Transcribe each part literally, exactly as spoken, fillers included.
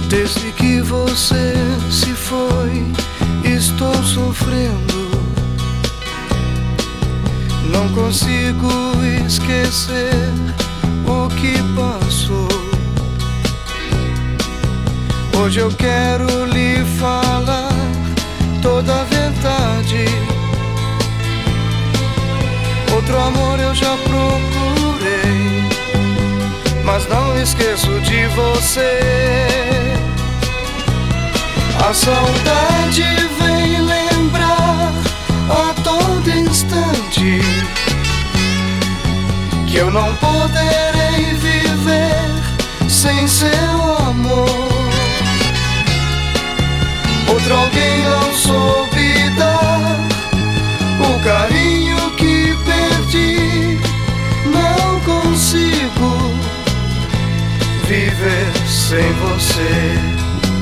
Desde que você se foi, estou sofrendo. Não consigo esquecer o que passou. Hoje eu quero lhe falar toda a verdade. Outro amor eu já procurei, mas não esqueço de você. A saudade vem lembrar a todo instante que eu não poderei viver sem seu amor. Outro alguém não soube dar o carinho que perdi. Não consigo viver sem você.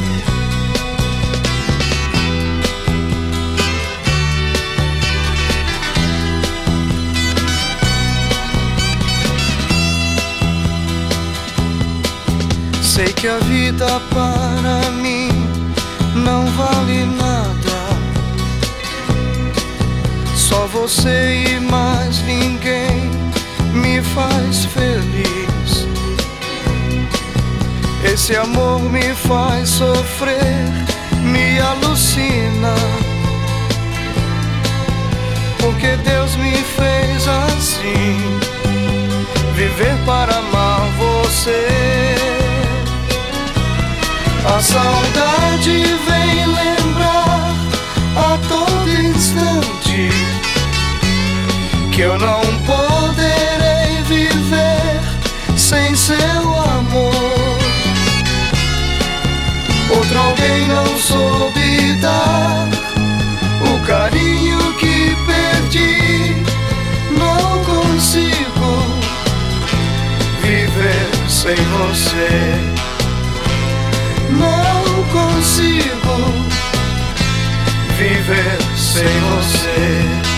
Sei que a vida para mim não vale nada. Só você e mais ninguém me faz feliz. Esse amor me faz sofrer, me alucina. Porque Deus me fez assim, viver para amar você. A saudade vem lembrar a todo instante que eu não poderei viver sem seu amor. Outro alguém não soube dar o carinho que perdi. Não consigo viver sem você. Não consigo viver sem você.